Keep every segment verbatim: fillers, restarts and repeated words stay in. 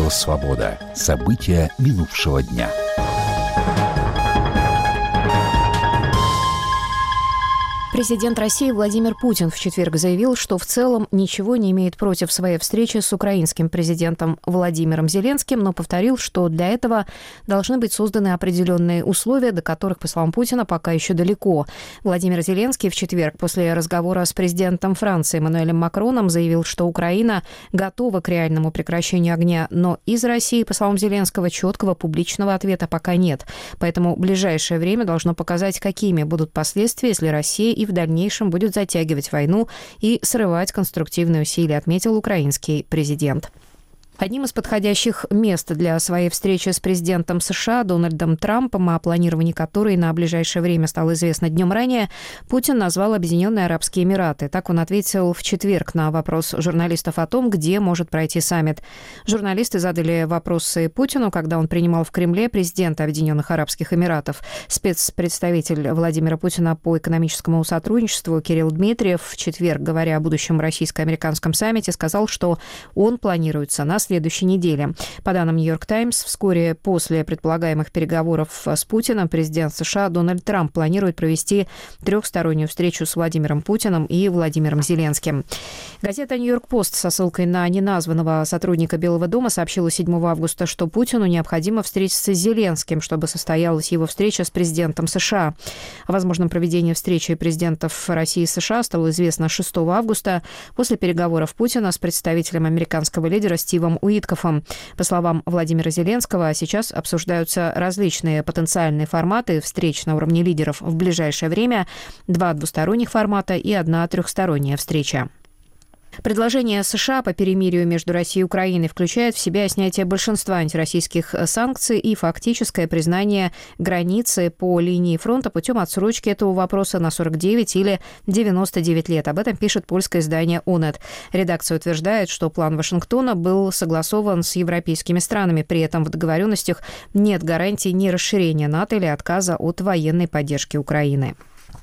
Радио «Свобода». События минувшего дня. Президент России Владимир Путин в четверг заявил, что в целом ничего не имеет против своей встречи с украинским президентом Владимиром Зеленским, но повторил, что для этого должны быть созданы определенные условия, до которых, по словам Путина, пока еще далеко. Владимир Зеленский в четверг после разговора с президентом Франции Эммануэлем Макроном заявил, что Украина готова к реальному прекращению огня, но из России, по словам Зеленского, четкого публичного ответа пока нет. Поэтому ближайшее время должно показать, какими будут последствия, если Россия и в дальнейшем будет затягивать войну и срывать конструктивные усилия, отметил украинский президент. Одним из подходящих мест для своей встречи с президентом США Дональдом Трампом, о планировании которой на ближайшее время стало известно днем ранее, Путин назвал Объединенные Арабские Эмираты. Так он ответил в четверг на вопрос журналистов о том, где может пройти саммит. Журналисты задали вопросы Путину, когда он принимал в Кремле президента Объединенных Арабских Эмиратов. Спецпредставитель Владимира Путина по экономическому сотрудничеству Кирилл Дмитриев в четверг, говоря о будущем российско-американском саммите, сказал, что он планируется на следующей неделе. По данным «Нью-Йорк Таймс», вскоре после предполагаемых переговоров с Путиным президент США Дональд Трамп планирует провести трехстороннюю встречу с Владимиром Путиным и Владимиром Зеленским. Газета «Нью-Йорк Пост» со ссылкой на неназванного сотрудника Белого дома сообщила седьмого августа, что Путину необходимо встретиться с Зеленским, чтобы состоялась его встреча с президентом США. О возможном проведении встречи президентов России и США стало известно шестого августа после переговоров Путина с представителем американского лидера Стивом Уиткофом. По словам Владимира Зеленского, сейчас обсуждаются различные потенциальные форматы встреч на уровне лидеров в ближайшее время, два двусторонних формата и одна трехсторонняя встреча. Предложение США по перемирию между Россией и Украиной включает в себя снятие большинства антироссийских санкций и фактическое признание границы по линии фронта путем отсрочки этого вопроса на сорок девять или девяносто девять лет. Об этом пишет польское издание «Онет». Редакция утверждает, что план Вашингтона был согласован с европейскими странами. При этом в договоренностях нет гарантий ни расширения НАТО или отказа от военной поддержки Украины.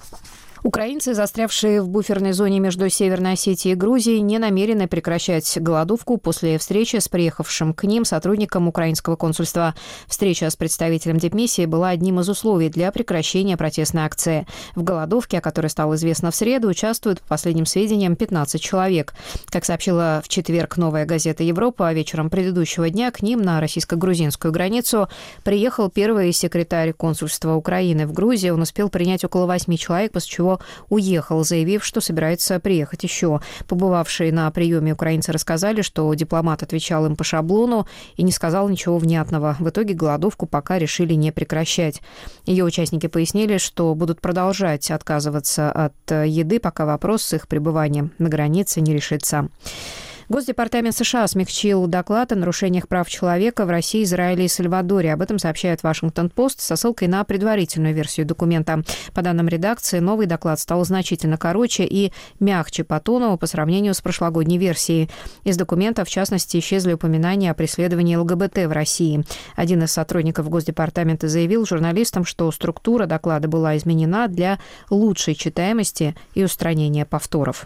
Украинцы, застрявшие в буферной зоне между Северной Осетией и Грузией, не намерены прекращать голодовку после встречи с приехавшим к ним сотрудником украинского консульства. Встреча с представителем дипмиссии была одним из условий для прекращения протестной акции. В голодовке, о которой стало известно в среду, участвуют, по последним сведениям, пятнадцать человек. Как сообщила в четверг «Новая газета Европа», вечером предыдущего дня к ним на российско-грузинскую границу приехал первый секретарь консульства Украины в Грузии. Он успел принять около восьми человек, после чего уехал, заявив, что собирается приехать еще. Побывавшие на приеме украинцы рассказали, что дипломат отвечал им по шаблону и не сказал ничего внятного. В итоге голодовку пока решили не прекращать. Ее участники пояснили, что будут продолжать отказываться от еды, пока вопрос с их пребыванием на границе не решится. Госдепартамент США смягчил доклад о нарушениях прав человека в России, Израиле и Сальвадоре. Об этом сообщает Вашингтон-Пост со ссылкой на предварительную версию документа. По данным редакции, новый доклад стал значительно короче и мягче по тону по сравнению с прошлогодней версией. Из документа, в частности, исчезли упоминания о преследовании ЛГБТ в России. Один из сотрудников Госдепартамента заявил журналистам, что структура доклада была изменена для лучшей читаемости и устранения повторов.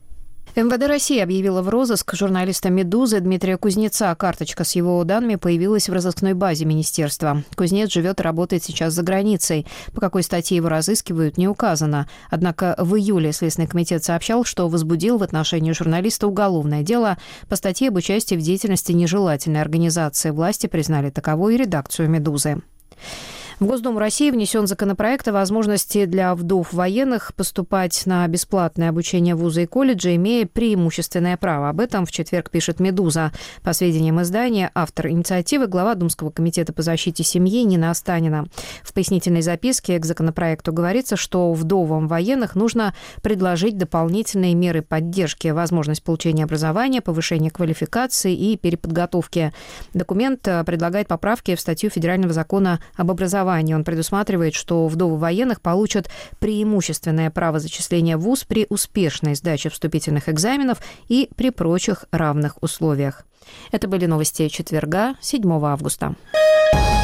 эм вэ дэ России объявила в розыск журналиста «Медузы» Дмитрия Кузнеца. Карточка с его данными появилась в розыскной базе министерства. Кузнец живет и работает сейчас за границей. По какой статье его разыскивают, не указано. Однако в июле Следственный комитет сообщал, что возбудил в отношении журналиста уголовное дело по статье об участии в деятельности нежелательной организации. Власти признали таковой и редакцию «Медузы». В Госдуму России внесен законопроект о возможности для вдов военных поступать на бесплатное обучение в вузы и колледжи, имея преимущественное право. Об этом в четверг пишет «Медуза». По сведениям издания, автор инициативы – глава Думского комитета по защите семьи Нина Останина. В пояснительной записке к законопроекту говорится, что вдовам военных нужно предложить дополнительные меры поддержки, возможность получения образования, повышения квалификации и переподготовки. Документ предлагает поправки в статью Федерального закона об образовании. Он предусматривает, что вдовы военных получат преимущественное право зачисления в вуз при успешной сдаче вступительных экзаменов и при прочих равных условиях. Это были новости четверга, седьмого августа.